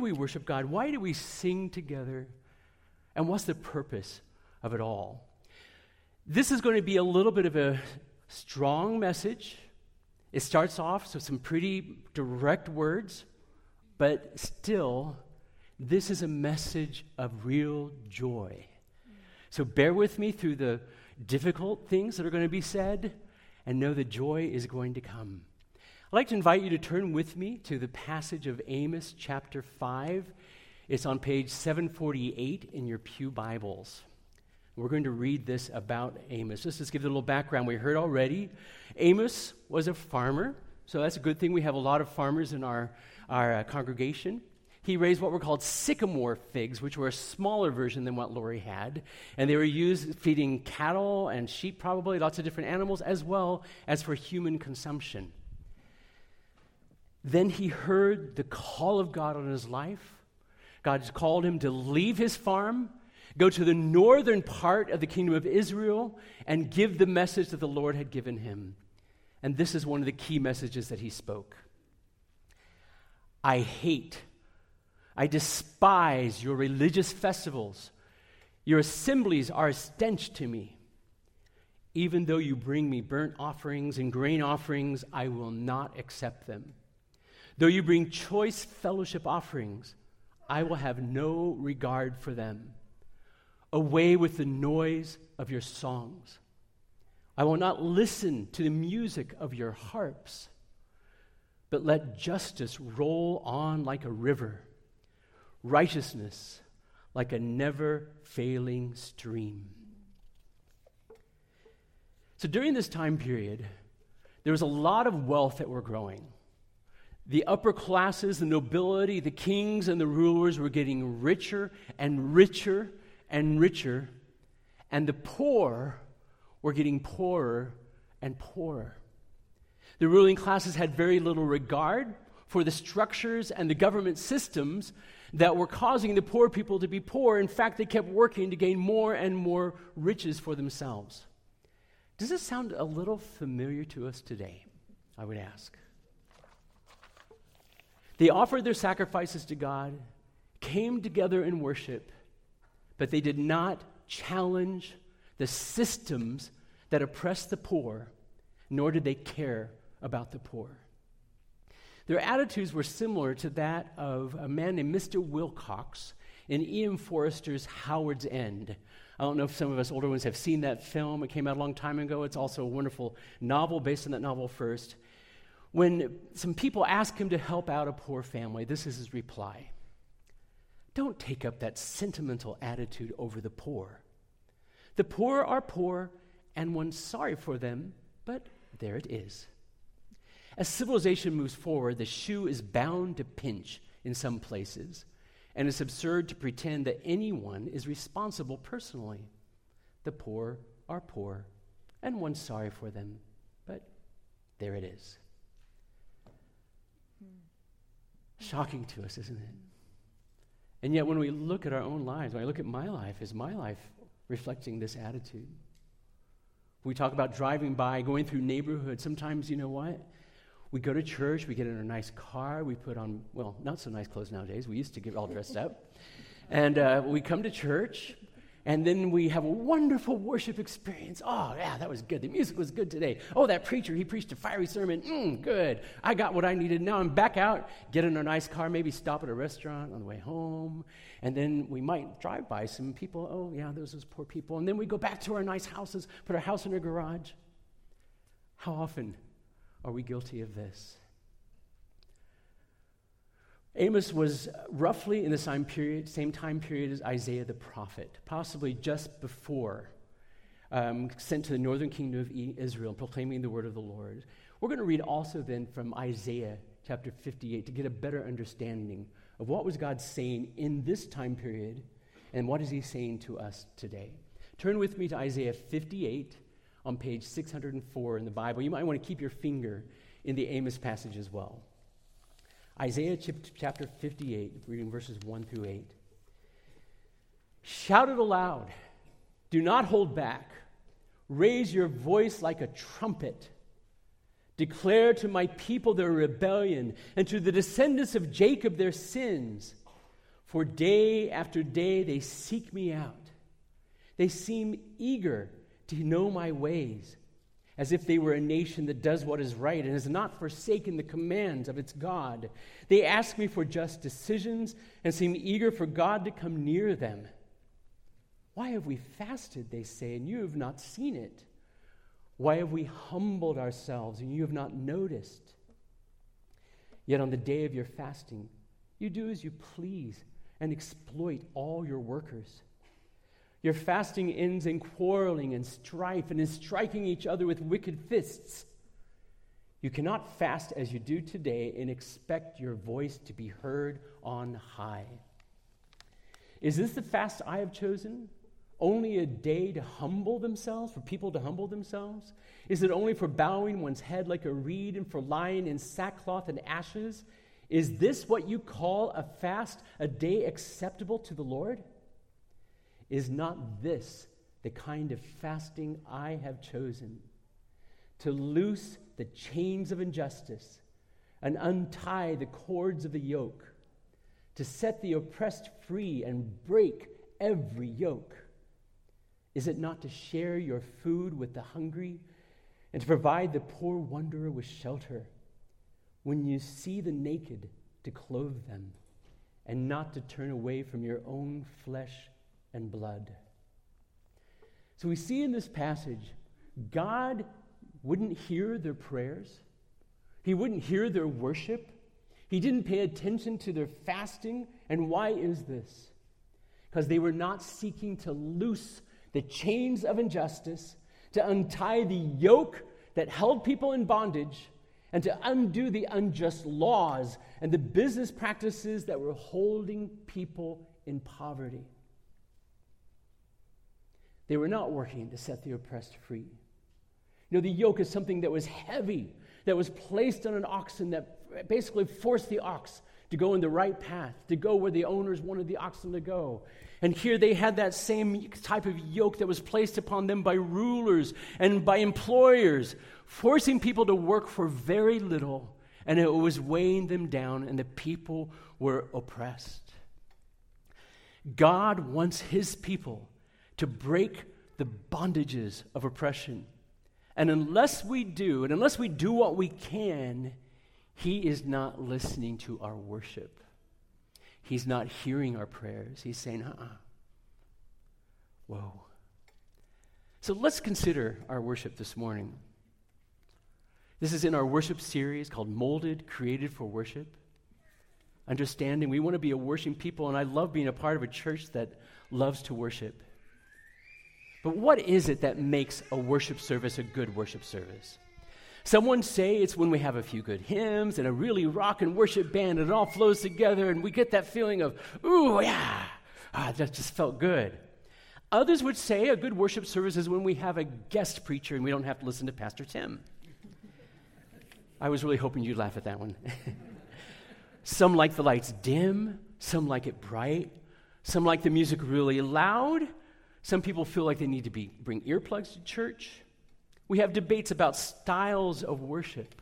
we worship God? Why do we sing together? And what's the purpose of it all? This is going to be a little bit of a strong message. It starts off with some pretty direct words, but still, this is a message of real joy. So bear with me through the difficult things that are going to be said, and know that joy is going to come. I'd like to invite you to turn with me to the passage of Amos chapter 5. It's on page 748 in your pew Bibles. We're going to read this about Amos. Just to give you a little background, we heard already, Amos was a farmer, so that's a good thing. We have a lot of farmers in our congregation. He raised what were called sycamore figs, which were a smaller version than what Lori had. And they were used feeding cattle and sheep, probably, lots of different animals, as well as for human consumption. Then he heard the call of God on his life. God called him to leave his farm, go to the northern part of the kingdom of Israel, and give the message that the Lord had given him. And this is one of the key messages that he spoke. I despise your religious festivals. Your assemblies are a stench to me. Even though you bring me burnt offerings and grain offerings, I will not accept them. Though you bring choice fellowship offerings, I will have no regard for them. Away with the noise of your songs. I will not listen to the music of your harps, but let justice roll on like a river, righteousness like a never-failing stream. So during this time period, there was a lot of wealth that were growing. The upper classes, the nobility, the kings and the rulers were getting richer and richer and richer, and the poor were getting poorer and poorer. The ruling classes had very little regard for the structures and the government systems that were causing the poor people to be poor. In fact, they kept working to gain more and more riches for themselves. Does this sound a little familiar to us today? I would ask. They offered their sacrifices to God, came together in worship, but they did not challenge the systems that oppress the poor, nor did they care about the poor. Their attitudes were similar to that of a man named Mr. Wilcox in E.M. Forster's Howard's End. I don't know if some of us older ones have seen that film. It came out a long time ago. It's also a wonderful novel based on that novel first. When some people ask him to help out a poor family, this is his reply. Don't take up that sentimental attitude over the poor. The poor are poor, and one's sorry for them, but there it is. As civilization moves forward, the shoe is bound to pinch in some places, and it's absurd to pretend that anyone is responsible personally. The poor are poor, and one's sorry for them, but there it is. Shocking to us, isn't it? And yet when we look at our own lives, when I look at my life, is my life reflecting this attitude? We talk about driving by, going through neighborhoods. Sometimes, you know what? We go to church, we get in a nice car, we put on, well, not so nice clothes nowadays. We used to get all dressed up. And we come to church, and then we have a wonderful worship experience. Oh, yeah, that was good. The music was good today. Oh, that preacher, he preached a fiery sermon. Good. I got what I needed. Now I'm back out, get in a nice car, maybe stop at a restaurant on the way home. And then we might drive by some people. Oh, yeah, those poor people. And then we go back to our nice houses, put our house in a garage. How often are we guilty of this? Amos was roughly in the same time period as Isaiah the prophet, possibly just before, sent to the northern kingdom of Israel, proclaiming the word of the Lord. We're going to read also then from Isaiah chapter 58 to get a better understanding of what was God saying in this time period and what is he saying to us today. Turn with me to Isaiah 58 on page 604 in the Bible. You might want to keep your finger in the Amos passage as well. Isaiah chapter 58, reading verses 1 through 8. Shout it aloud. Do not hold back. Raise your voice like a trumpet. Declare to my people their rebellion, and to the descendants of Jacob their sins. For day after day they seek me out. They seem eager to know my ways, as if they were a nation that does what is right and has not forsaken the commands of its God. They ask me for just decisions and seem eager for God to come near them. Why have we fasted, they say, and you have not seen it? Why have we humbled ourselves and you have not noticed? Yet on the day of your fasting, you do as you please and exploit all your workers. Your fasting ends in quarreling and strife and in striking each other with wicked fists. You cannot fast as you do today and expect your voice to be heard on high. Is this the fast I have chosen? Only a day to humble themselves, for people to humble themselves? Is it only for bowing one's head like a reed and for lying in sackcloth and ashes? Is this what you call a fast, a day acceptable to the Lord? Is not this the kind of fasting I have chosen? To loose the chains of injustice and untie the cords of the yoke, to set the oppressed free and break every yoke? Is it not to share your food with the hungry and to provide the poor wanderer with shelter? When you see the naked, to clothe them, and not to turn away from your own flesh and blood. So we see in this passage, God wouldn't hear their prayers. He wouldn't hear their worship. He didn't pay attention to their fasting. And why is this? Because they were not seeking to loose the chains of injustice, to untie the yoke that held people in bondage, and to undo the unjust laws and the business practices that were holding people in poverty. They were not working to set the oppressed free. You know, the yoke is something that was heavy, that was placed on an oxen, that basically forced the ox to go in the right path, to go where the owners wanted the oxen to go. And here they had that same type of yoke that was placed upon them by rulers and by employers, forcing people to work for very little, and it was weighing them down, and the people were oppressed. God wants his people to break the bondages of oppression. And unless we do what we can, he is not listening to our worship. He's not hearing our prayers. He's saying, Whoa. So let's consider our worship this morning. This is in our worship series called Molded, Created for Worship. Understanding we want to be a worshiping people, and I love being a part of a church that loves to worship. But what is it that makes a worship service a good worship service? Someone say it's when we have a few good hymns and a really rock and worship band, and it all flows together, and we get that feeling of, ooh, yeah, that just felt good. Others would say a good worship service is when we have a guest preacher and we don't have to listen to Pastor Tim. I was really hoping you'd laugh at that one. Some like the lights dim, some like it bright, some like the music really loud. Some people feel like they need to bring earplugs to church. We have debates about styles of worship.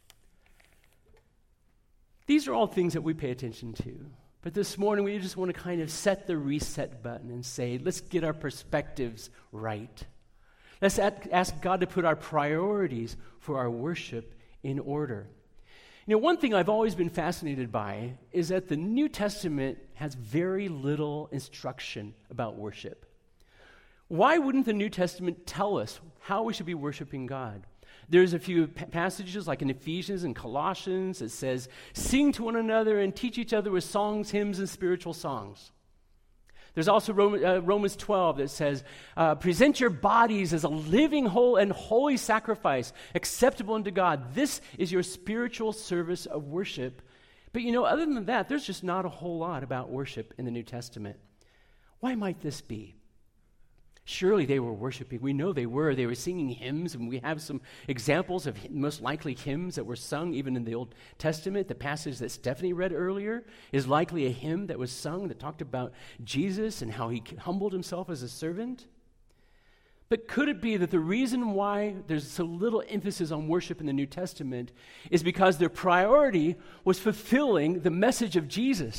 These are all things that we pay attention to. But this morning, we just want to kind of set the reset button and say, let's get our perspectives right. Let's ask God to put our priorities for our worship in order. You know, one thing I've always been fascinated by is that the New Testament has very little instruction about worship. Why wouldn't the New Testament tell us how we should be worshiping God? There's a few passages like in Ephesians and Colossians that says, sing to one another and teach each other with songs, hymns, and spiritual songs. There's also Romans 12 that says, present your bodies as a living, whole, and holy sacrifice, acceptable unto God. This is your spiritual service of worship. But you know, other than that, there's just not a whole lot about worship in the New Testament. Why might this be? Surely they were worshiping. We know they were. They were singing hymns, and we have some examples of most likely hymns that were sung even in the Old Testament. The passage that Stephanie read earlier is likely a hymn that was sung that talked about Jesus and how he humbled himself as a servant. But could it be that the reason why there's so little emphasis on worship in the New Testament is because their priority was fulfilling the message of Jesus?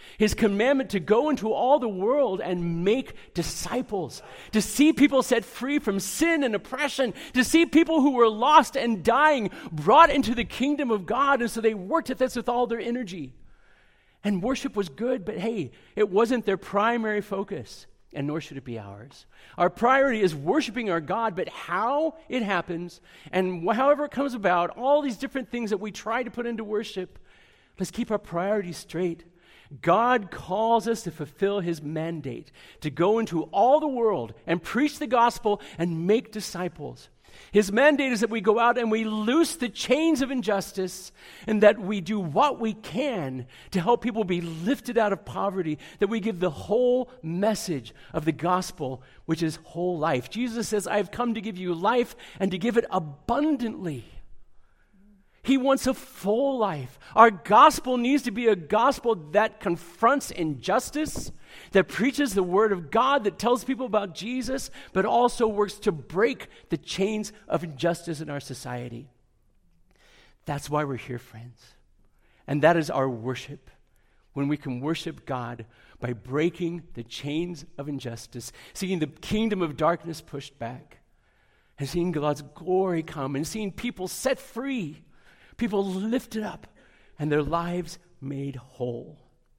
His commandment to go into all the world and make disciples, to see people set free from sin and oppression, to see people who were lost and dying brought into the kingdom of God. And so they worked at this with all their energy. And worship was good, but hey, it wasn't their primary focus, and nor should it be ours. Our priority is worshiping our God, but how it happens and however it comes about, all these different things that we try to put into worship, let's keep our priorities straight. God calls us to fulfill his mandate, to go into all the world and preach the gospel and make disciples. His mandate is that we go out and we loose the chains of injustice, and that we do what we can to help people be lifted out of poverty, that we give the whole message of the gospel, which is whole life. Jesus says, I have come to give you life and to give it abundantly. He wants a full life. Our gospel needs to be a gospel that confronts injustice, that preaches the word of God, that tells people about Jesus, but also works to break the chains of injustice in our society. That's why we're here, friends. And that is our worship, when we can worship God by breaking the chains of injustice, seeing the kingdom of darkness pushed back, and seeing God's glory come, and seeing people set free, people lifted up, and their lives made whole.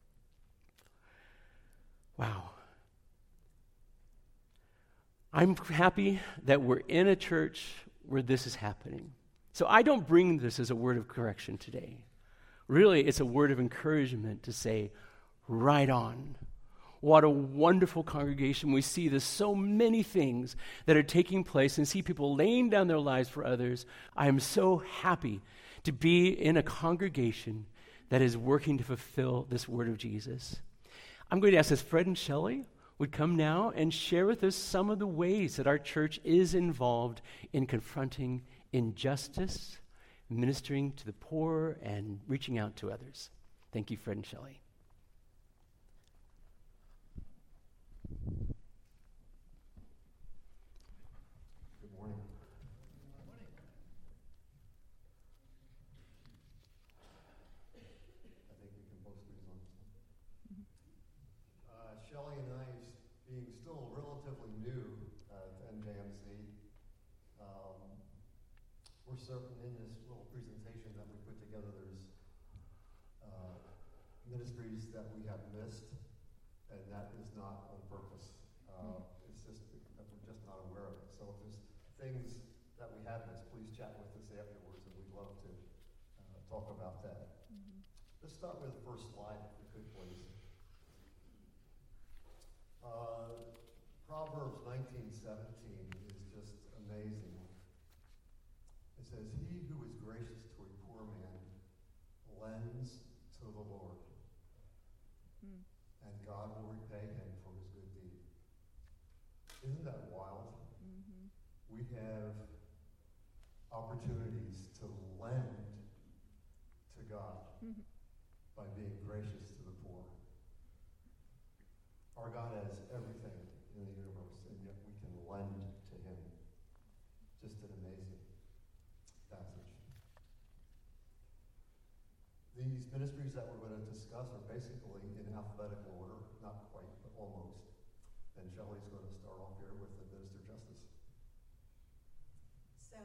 Wow. I'm happy that we're in a church where this is happening. So I don't bring this as a word of correction today. Really, it's a word of encouragement to say, right on. What a wonderful congregation. We see there's so many things that are taking place and see people laying down their lives for others. I am so happy to be in a congregation that is working to fulfill this word of Jesus. I'm going to ask if Fred and Shelley would come now and share with us some of the ways that our church is involved in confronting injustice, ministering to the poor, and reaching out to others. Thank you, Fred and Shelley. Shelley and I, being still relatively new to NJMC, we're certain in this little presentation that we put together, there's ministries that we have missed, and that is not on purpose. It's just that we're just not aware of it. So if there's things that we have missed, please chat with us afterwards, and we'd love to talk about that. Let's start with the first slide, if we could, please. Proverbs 19:17 is just amazing. It says, he who is gracious to a poor man lends to the Lord, and God will repay him for his good deed. Isn't that wild? Mm-hmm. We have opportunities to lend to God by being gracious to the poor. Our God has everything in the universe, and yet we can lend to him. Just an amazing passage. These ministries that we're going to discuss are basically in alphabetical order, not quite, but almost. And Shelley's going to start off here with the Minister Justice. So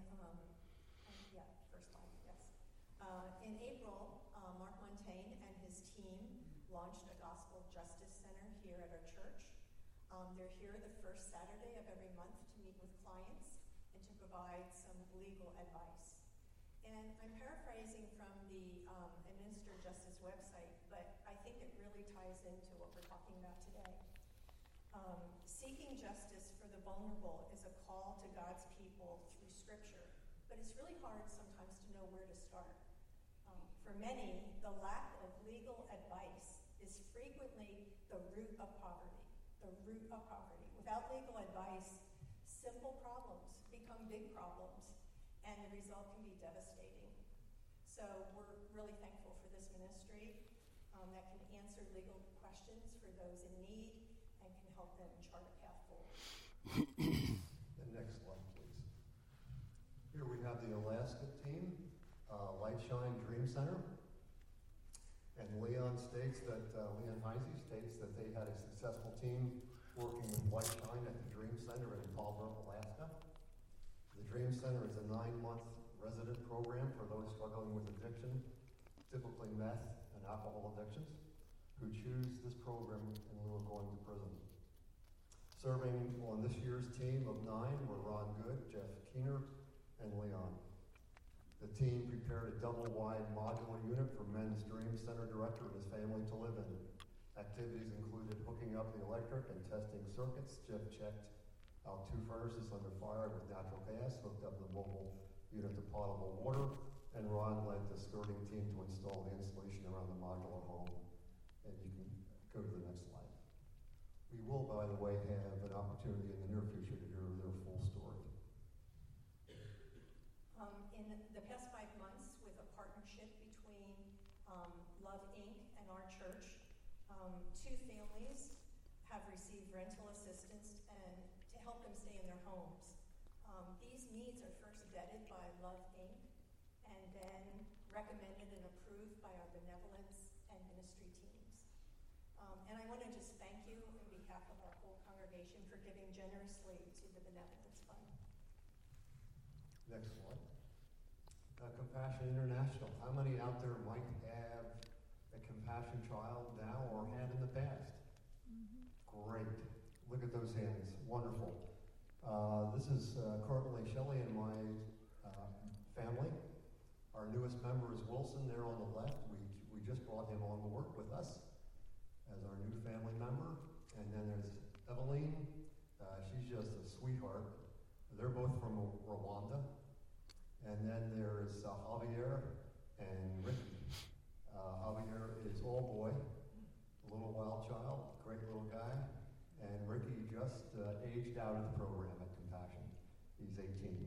first slide, yes. In April, Mark Montaigne and his team launched a Gospel Justice Center here at our church. They're here the first Saturday of every month to meet with clients and to provide some legal advice. And I'm paraphrasing from the Minister Justice website, but I think it really ties into what we're talking about today. Seeking justice for the vulnerable is a call to God's people through Scripture, but it's really hard sometimes to know where to start. For many, the lack of legal advice is frequently the root of poverty. The root of poverty. Without legal advice, simple problems become big problems, and the result can be devastating. So we're really thankful for this ministry that can answer legal questions for those in need and can help them chart a path forward. The next slide, please. Here we have the Alaska team, Light Shine Dream Center. And Leon Heisey states that they had a successful team working with White Shine at the Dream Center in Fallbrook, Alaska. The Dream Center is a 9-month resident program for those struggling with addiction, typically meth and alcohol addictions, who choose this program in lieu of going to prison. Serving on this year's team of 9 were Ron Good, Jeff Keener, and Leon. The team prepared a double-wide modular unit for Men's Dream Center director and his family to live in. Activities included hooking up the electric and testing circuits. Jeff checked out 2 furnaces under fire with natural gas, hooked up the mobile unit to potable water, and Ron led the skirting team to install the insulation around the modular home. And you can go to the next slide. We will, by the way, have an opportunity in the near future to hear their full story. In the past 5 months, with a partnership between Love Inc. and our church, 2 families have received rental assistance and to help them stay in their homes. These needs are first vetted by Love Inc. and then recommended and approved by our benevolence and ministry teams. And I want to just thank you on behalf of our whole congregation for giving generously to the Benevolence Fund. Next slide. Compassion International. How many out there might have a compassion child now or had in the past? Great. Look at those hands. Wonderful. This is currently Shelley and my family. Our newest member is Wilson there on the left. We just brought him on board with us as our new family member. And then there's Eveline. She's just a sweetheart. They're both from Rwanda. And then there's Javier and Ricky. Javier is all boy, a little wild child, great little guy. And Ricky just aged out of the program at Compassion. He's 18.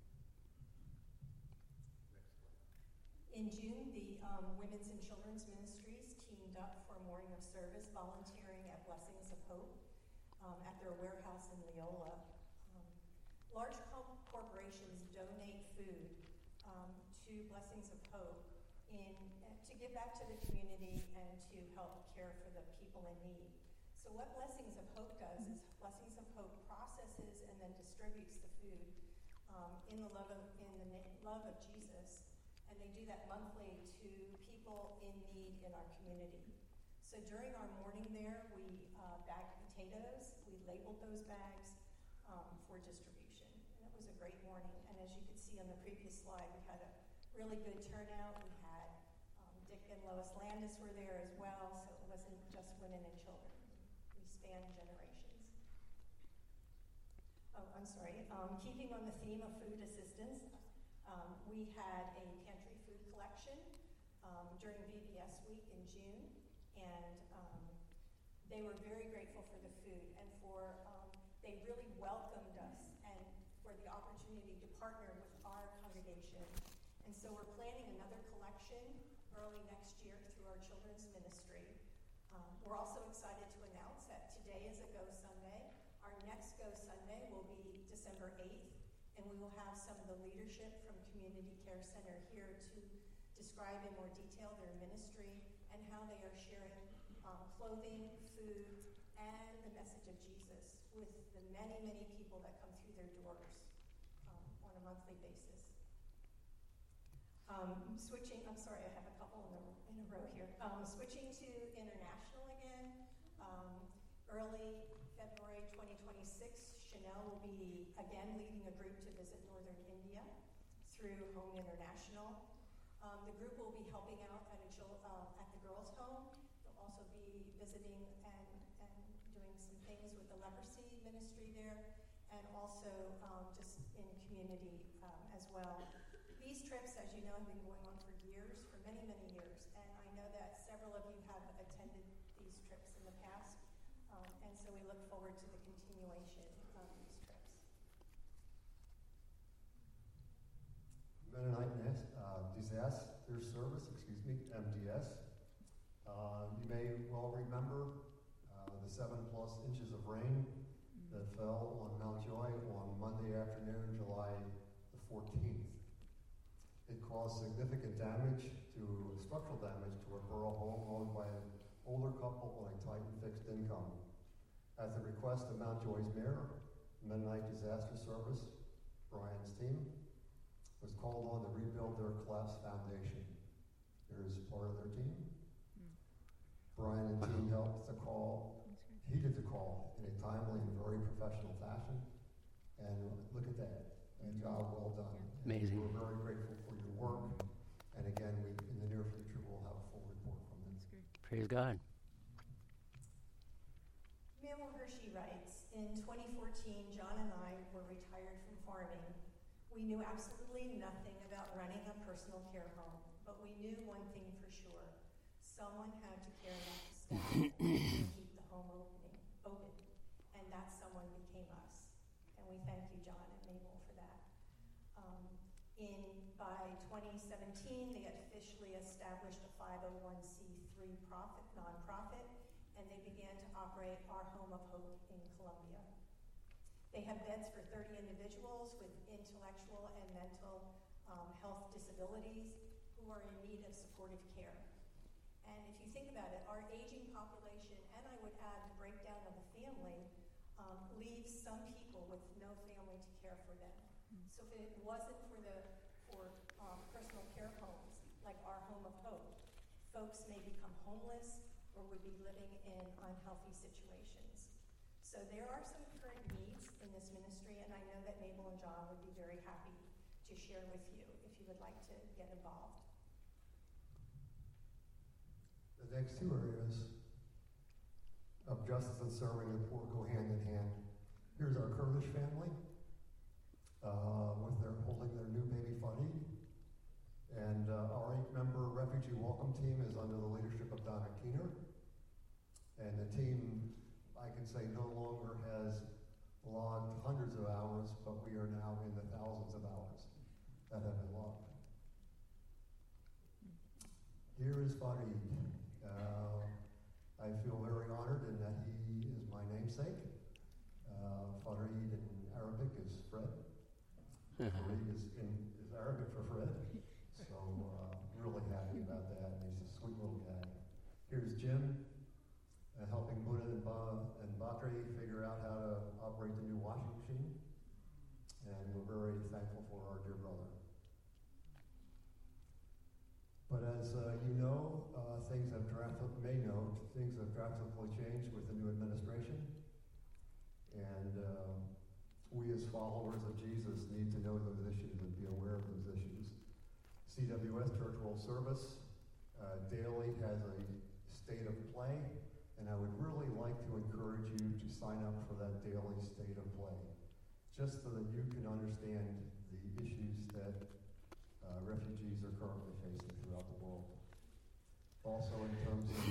In June, the Women's and Children's Ministries teamed up for a morning of service, volunteering at Blessings of Hope at their warehouse in Leola. Large corporations donate food to Blessings of Hope to give back to the community and to help care for the people in need. So what Blessings of Hope does is Blessings of Hope processes and then distributes the food in the love of Jesus, and they do that monthly to people in need in our community. So during our morning there, we bagged potatoes, we labeled those bags for distribution. And it was a great morning. And as you could see on the previous slide, we had a really good turnout. We had Dick and Lois Landis were there as well, so it wasn't just women and children. We spanned generations. Oh, I'm sorry. Keeping on the theme of food assistance, we had a pantry food collection during VBS week in June, and they were very grateful for the food and for they really welcomed us and for the opportunity to partner with our congregation. And so we're planning another collection early next year through our children's ministry. We're also excited to announce that today is a Go Sunday. Our next Go Sunday will be December 8th, and we will have some of the leadership from Community Care Center here to describe in more detail their ministry and how they are sharing clothing, food, and the message of Jesus with the many, many people that come through their doors on a monthly basis. I'm sorry, I have a couple in a row here. Switching to international again. Early February 2026, Chanel will be again leading a group to visit northern India through Home International. The group will be helping out at the girls' home. They'll also be visiting and doing some things with the leprosy ministry there, and also just in community as well. These trips, as you know, have been going on for years, for many, many years, and I know that several of you have attended these trips in the past, and so we look forward to the continuation of these trips. Mennonite Disaster Service, MDS. You may well remember the 7+ inches of rain that fell on Mount Joy on Monday afternoon, July the 14th. It caused significant structural damage to a borough home owned by an older couple on a tight and fixed income. At the request of Mount Joy's mayor, Mennonite Disaster Service, Brian's team, was called on to rebuild their collapsed foundation. Here's part of their team. Brian and team heeded the call in a timely and very professional fashion. And look at that, a job well done. Amazing. And we're very grateful for your work. And again, in the near future, we'll have a full report from them. Praise God. Mabel Hershey writes, in 2014, John and I were retired from farming. We knew absolutely nothing about running a personal care home, but we knew one thing for sure. Someone had to care enough to staff and keep the home open. And that someone became us. And we thank you, John and Mabel, for that. By 2017, they officially established a 501c3 nonprofit, and they began to operate our Home of Hope in Columbia. They have beds for 30 individuals with intellectual and mental health disabilities who are in need of supportive care. And if you think about it, our aging population, and I would add the breakdown of the family, leaves some people with no family to care for them. So if it wasn't for personal care homes like our Home of Hope, folks may become homeless or would be living in unhealthy situations. So there are some current needs in this ministry, and I know that Mabel and John would be very happy to share with you if you would like to get involved. The next two areas of justice and serving the poor go hand in hand. Here's our Kurdish family holding their new baby Farid. And our 8-member refugee welcome team is under the leadership of Donna Keener. And the team, I can say, no longer has logged hundreds of hours, but we are now in the thousands of hours that have been logged. Here is Farid. I feel very honored in that he is my namesake. Farid in Arabic is Fred. Farid is Arabic for Fred. So really happy about that. And he's a sweet little guy. Here's Jim helping Buddha and Bakri figure out how to operate the new washing machine. And we're very thankful for our dear brother. But as you know, things have drastically changed with the new administration. And we as followers of Jesus need to know those issues and be aware of those issues. CWS Church World Service daily has a state of play, and I would really like to encourage you to sign up for that daily state of play, just so that you can understand the issues that refugees are currently facing throughout the world. Also in terms of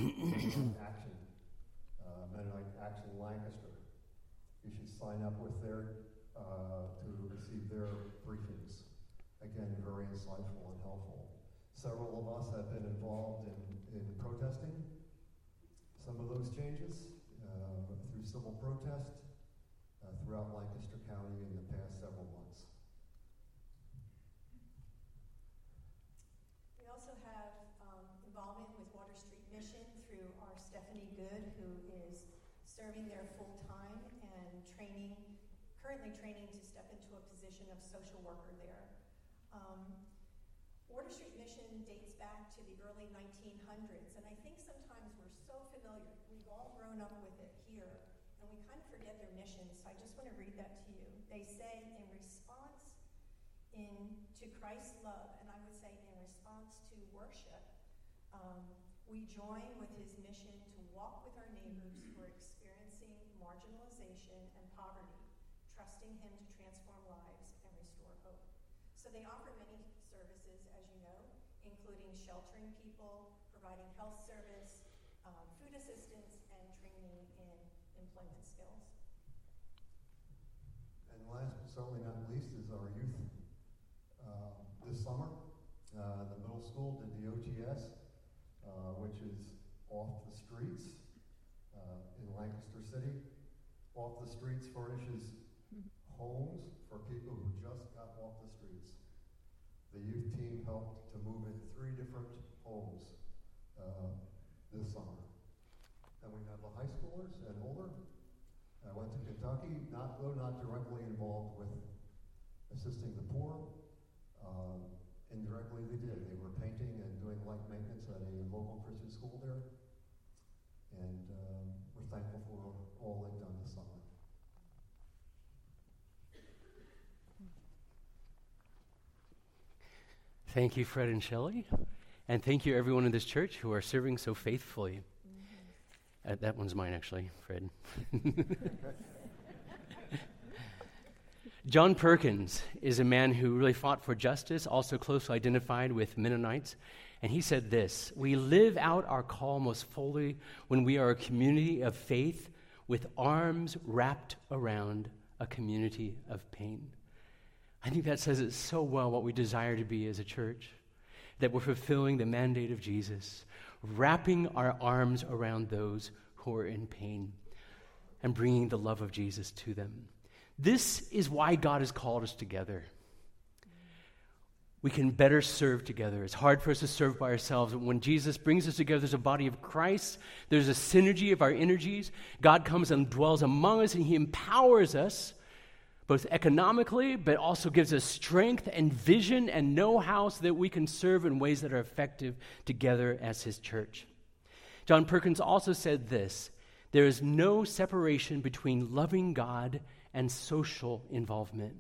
Mennonite Action Lancaster, you should sign up with to receive their briefings. Again, very insightful and helpful. Several of us have been involved in protesting some of those changes through civil protest throughout Lancaster County in the past several months. We also have involvement with Water Street Mission through our Stephanie Good, who is serving there full-time and currently training to step into a position of social worker there. Water Street Mission dates back to the early 1900s, and I think sometimes we're so familiar. We've all grown up with it here, and we kind of forget their mission, so I just want to read that to you. They say, in response to Christ's love, and I would say in response to worship, we join with his mission to walk with our neighbors who are experiencing marginalization and poverty, trusting him to transform lives and restore hope. So they offer many services, as you know, including sheltering people, providing health service, food assistance, and training in employment skills. And last but certainly not least is our youth. This summer, the middle school did the OTS, which is Off the Streets in Lancaster City. Off the Streets furnishes homes for people who just got off the streets. The youth team helped to move in 3 different homes this summer. And we have the high schoolers and older. I went to Kentucky, though not directly involved with assisting the poor. Indirectly they did. They were painting and doing light maintenance at a local Christian school there. And we're thankful for all they've done this summer. Thank you, Fred and Shelley. And thank you, everyone in this church who are serving so faithfully. That one's mine, actually, Fred. John Perkins is a man who really fought for justice, also closely identified with Mennonites. And he said this: "We live out our call most fully when we are a community of faith with arms wrapped around a community of pain." I think that says it so well what we desire to be as a church, that we're fulfilling the mandate of Jesus, wrapping our arms around those who are in pain and bringing the love of Jesus to them. This is why God has called us together. We can better serve together. It's hard for us to serve by ourselves. When Jesus brings us together as a body of Christ, there's a synergy of our energies. God comes and dwells among us, and he empowers us, both economically, but also gives us strength and vision and know-how so that we can serve in ways that are effective together as his church. John Perkins also said this: "There is no separation between loving God and social involvement.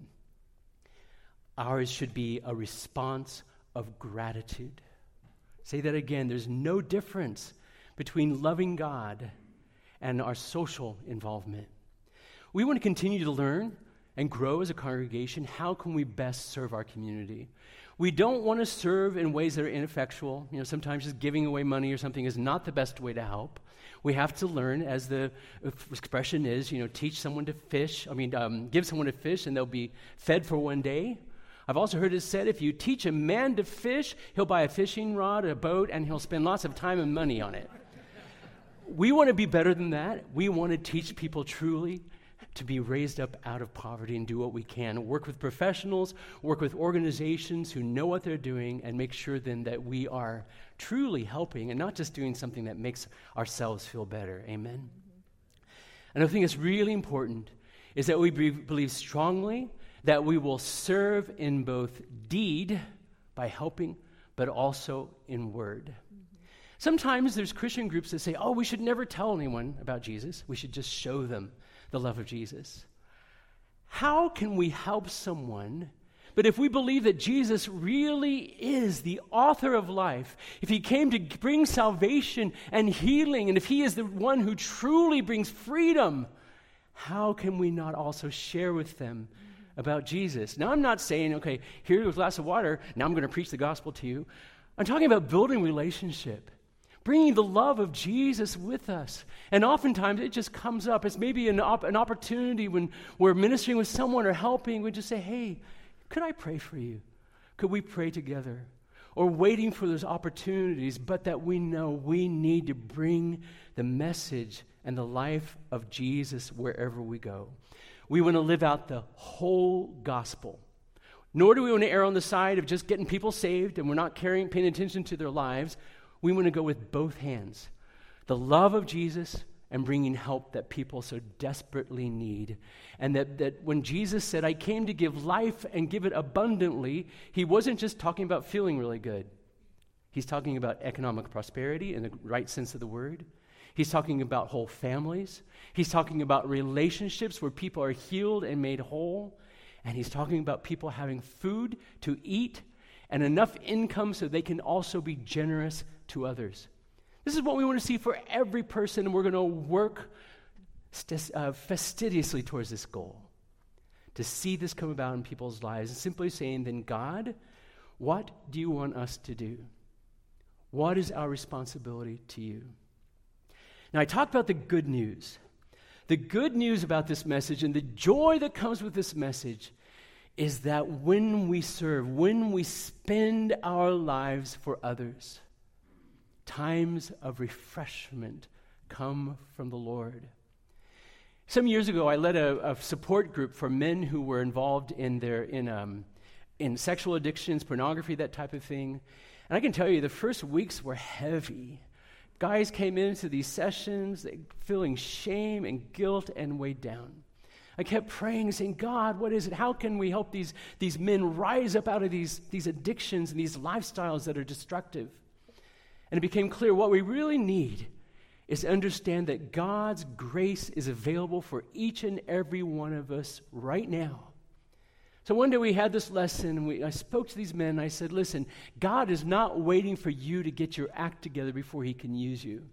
Ours should be a response of gratitude." Say that again. There's no difference between loving God and our social involvement. We want to continue to learn and grow as a congregation. How can we best serve our community? We don't want to serve in ways that are ineffectual. Sometimes just giving away money or something is not the best way to help. We have to learn, as the expression is, teach someone to fish. Give someone a fish and they'll be fed for one day. I've also heard it said, if you teach a man to fish, he'll buy a fishing rod, a boat, and he'll spend lots of time and money on it. We want to be better than that. We want to teach people truly to be raised up out of poverty and do what we can. Work with professionals, work with organizations who know what they're doing, and make sure then that we are truly helping and not just doing something that makes ourselves feel better. Amen? And I think it's really important is that we believe strongly that we will serve in both deed by helping, but also in word. Sometimes there's Christian groups that say, we should never tell anyone about Jesus. We should just show them the love of Jesus. How can we help someone? But if we believe that Jesus really is the author of life, if he came to bring salvation and healing, and if he is the one who truly brings freedom, how can we not also share with them about Jesus? Now, I'm not saying, okay, here's a glass of water, now I'm going to preach the gospel to you. I'm talking about building relationship, bringing the love of Jesus with us. And oftentimes it just comes up. It's maybe an opportunity when we're ministering with someone or helping. We just say, hey, could I pray for you? Could we pray together? Or waiting for those opportunities, but that we know we need to bring the message and the life of Jesus wherever we go. We want to live out the whole gospel. Nor do we want to err on the side of just getting people saved and we're not paying attention to their lives. We want to go with both hands. The love of Jesus and bringing help that people so desperately need. And that when Jesus said, I came to give life and give it abundantly, he wasn't just talking about feeling really good. He's talking about economic prosperity in the right sense of the word. He's talking about whole families. He's talking about relationships where people are healed and made whole. And he's talking about people having food to eat and enough income so they can also be generous to others. This is what we want to see for every person, and we're going to work fastidiously towards this goal, to see this come about in people's lives, and simply saying, then God, what do you want us to do? What is our responsibility to you? Now, I talked about the good news. The good news about this message and the joy that comes with this message is that when we serve, when we spend our lives for others, times of refreshment come from the Lord. Some years ago, I led a support group for men who were involved in in sexual addictions, pornography, that type of thing. And I can tell you, the first weeks were heavy. Guys came into these sessions feeling shame and guilt and weighed down. I kept praying, saying, God, what is it? How can we help these men rise up out of these addictions and these lifestyles that are destructive? And it became clear what we really need is to understand that God's grace is available for each and every one of us right now. So one day we had this lesson, and I spoke to these men, and I said, listen, God is not waiting for you to get your act together before he can use you.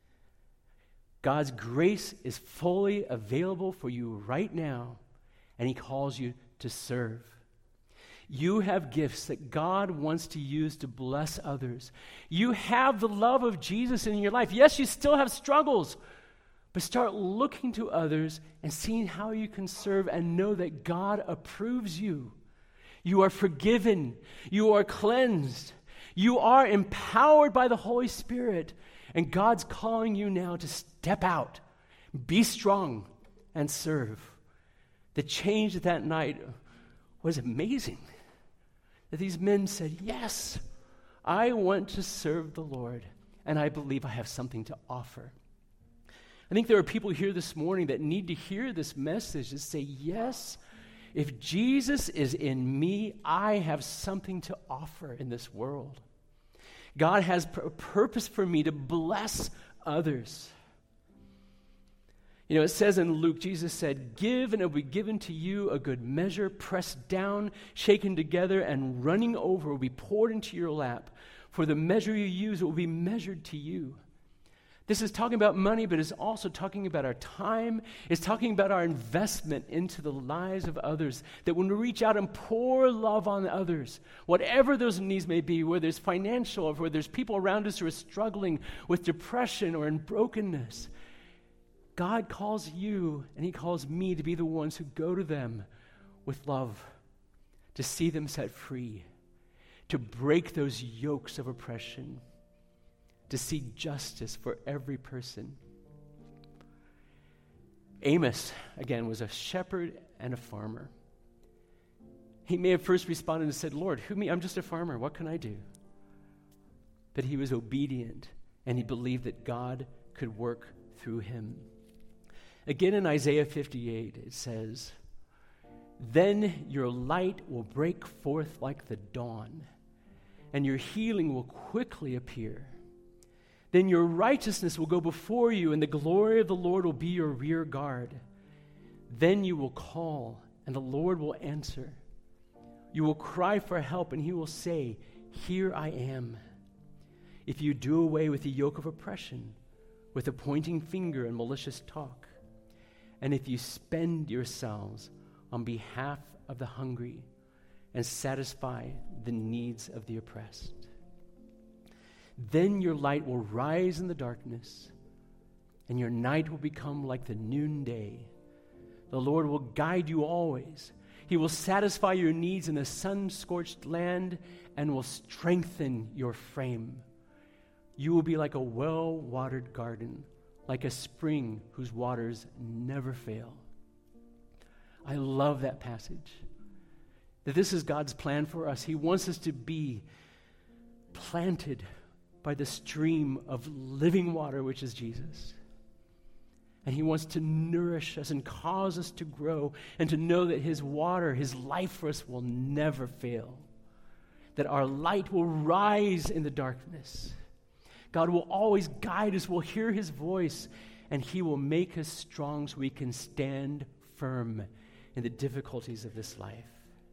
God's grace is fully available for you right now, and he calls you to serve. You have gifts that God wants to use to bless others. You have the love of Jesus in your life. Yes, you still have struggles, but start looking to others and seeing how you can serve and know that God approves you. You are forgiven. You are cleansed. You are empowered by the Holy Spirit. And God's calling you now to step out, be strong, and serve. The change that night was amazing. That these men said, yes, I want to serve the Lord, and I believe I have something to offer. I think there are people here this morning that need to hear this message to say, yes, if Jesus is in me, I have something to offer in this world. God has a purpose for me to bless others. You know, it says in Luke, Jesus said, give and it will be given to you a good measure, pressed down, shaken together, and running over will be poured into your lap. For the measure you use, it will be measured to you. This is talking about money, but it's also talking about our time. It's talking about our investment into the lives of others. That when we reach out and pour love on others, whatever those needs may be, whether it's financial or whether there's people around us who are struggling with depression or in brokenness, God calls you and he calls me to be the ones who go to them with love, to see them set free, to break those yokes of oppression, to see justice for every person. Amos, again, was a shepherd and a farmer. He may have first responded and said, Lord, who me? I'm just a farmer. What can I do? But he was obedient, and he believed that God could work through him. Again, in Isaiah 58, it says, then your light will break forth like the dawn, and your healing will quickly appear. Then your righteousness will go before you, and the glory of the Lord will be your rear guard. Then you will call, and the Lord will answer. You will cry for help, and he will say, here I am. If you do away with the yoke of oppression, with a pointing finger and malicious talk, and if you spend yourselves on behalf of the hungry and satisfy the needs of the oppressed, then your light will rise in the darkness, and your night will become like the noonday. The Lord will guide you always. He will satisfy your needs in the sun-scorched land and will strengthen your frame. You will be like a well-watered garden, like a spring whose waters never fail. I love that passage. That this is God's plan for us. He wants us to be planted by the stream of living water, which is Jesus. And he wants to nourish us and cause us to grow and to know that his water, his life for us will never fail. That our light will rise in the darkness. God will always guide us. We'll hear his voice, and he will make us strong so we can stand firm in the difficulties of this life.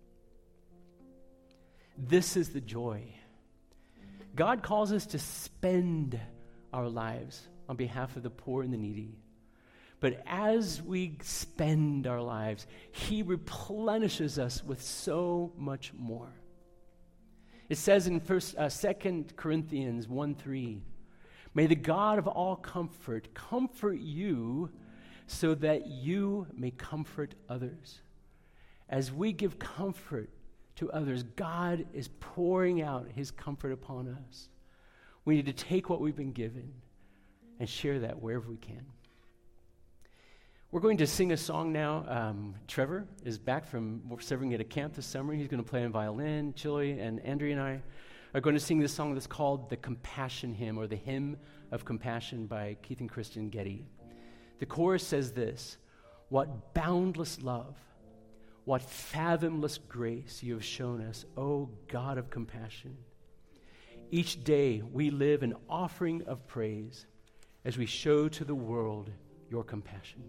This is the joy. God calls us to spend our lives on behalf of the poor and the needy. But as we spend our lives, he replenishes us with so much more. It says in 2 Corinthians 1:3, may the God of all comfort comfort you so that you may comfort others. As we give comfort to others, God is pouring out his comfort upon us. We need to take what we've been given and share that wherever we can. We're going to sing a song now. Trevor is back from serving at a camp this summer. He's going to play on violin. Chili and Andrea and I are going to sing this song that's called the Compassion Hymn, or the Hymn of Compassion by Keith and Kristen Getty. The chorus says this: "What boundless love, what fathomless grace you have shown us, O God of compassion. Each day we live an offering of praise as we show to the world your compassion."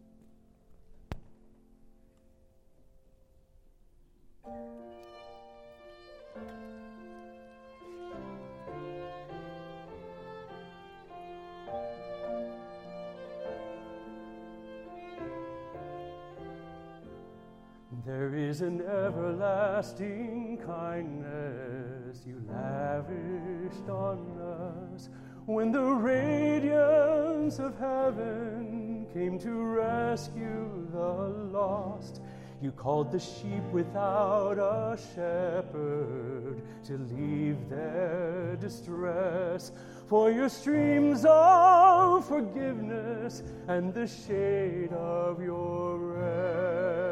There is an everlasting kindness you lavished on us when the radiance of heaven came to rescue the lost. You called the sheep without a shepherd to leave their distress for your streams of forgiveness and the shade of your rest.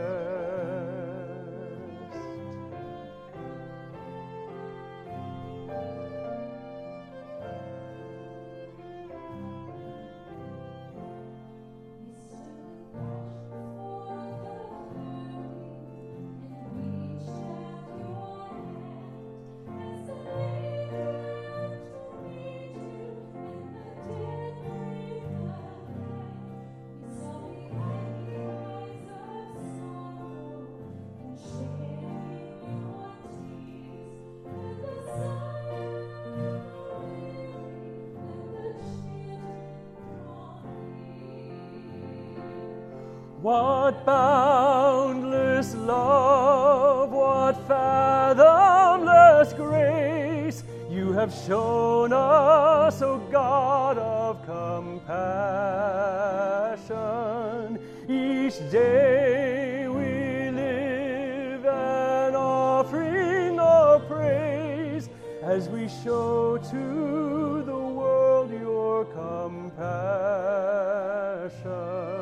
What boundless love, what fathomless grace you have shown us, O God of compassion. Each day we live an offering of praise as we show to the world your compassion.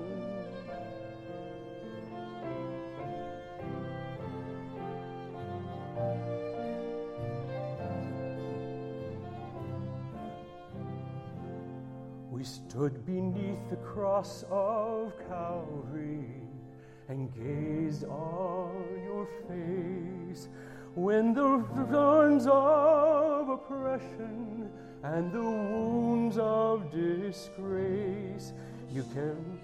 We stood beneath the cross of Calvary and gazed on your face when the thorns of oppression and the wounds of disgrace you can.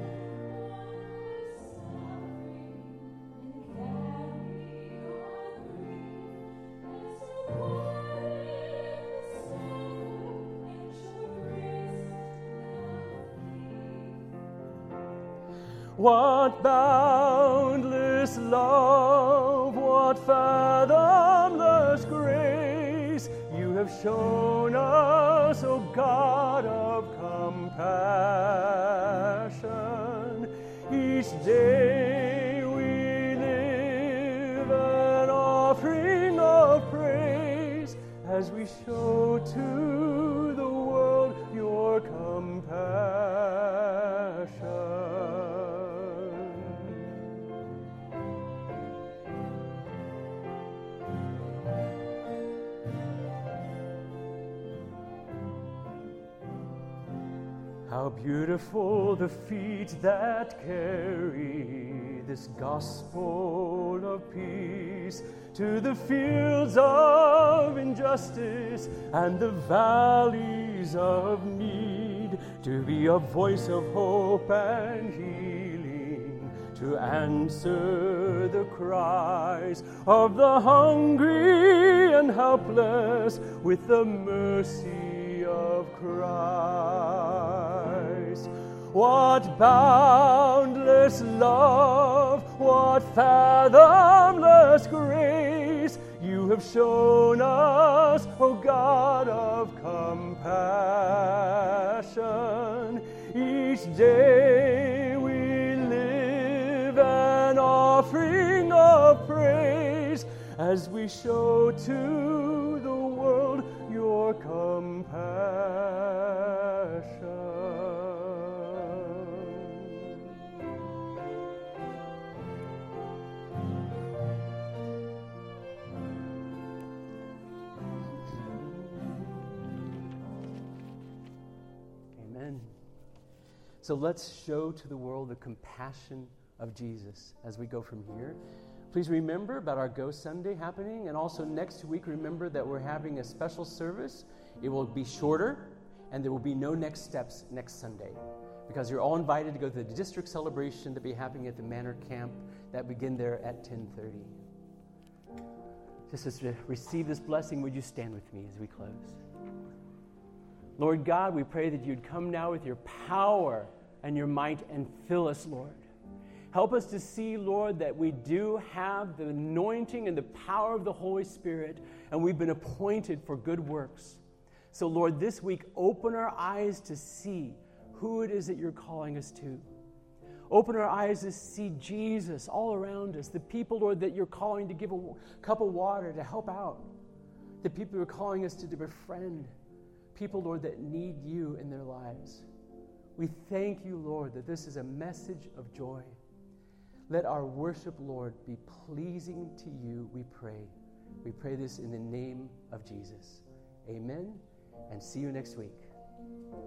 What boundless love, what fathomless grace you have shown us, O God of compassion. Each day we live an offering of praise as we show to the world your compassion. How beautiful the feet that carry this gospel of peace to the fields of injustice and the valleys of need, to be a voice of hope and healing, to answer the cries of the hungry and helpless with the mercy of Christ. What boundless love, what fathomless grace you have shown us, O God of compassion. Each day we live an offering of praise as we show to the world your compassion. So let's show to the world the compassion of Jesus as we go from here. Please remember about our Go Sunday happening. And also next week, remember that we're having a special service. It will be shorter, and there will be no next steps next Sunday, because you're all invited to go to the district celebration to be happening at the Manor Camp that begin there at 10:30. Just as to receive this blessing, would you stand with me as we close? Lord God, we pray that you'd come now with your power and your might and fill us, Lord. Help us to see, Lord, that we do have the anointing and the power of the Holy Spirit, and we've been appointed for good works. So, Lord, this week, open our eyes to see who it is that you're calling us to. Open our eyes to see Jesus all around us, the people, Lord, that you're calling to give a cup of water, to help out, the people you're calling us to befriend, people, Lord, that need you in their lives. We thank you, Lord, that this is a message of joy. Let our worship, Lord, be pleasing to you, we pray. We pray this in the name of Jesus. Amen, and see you next week.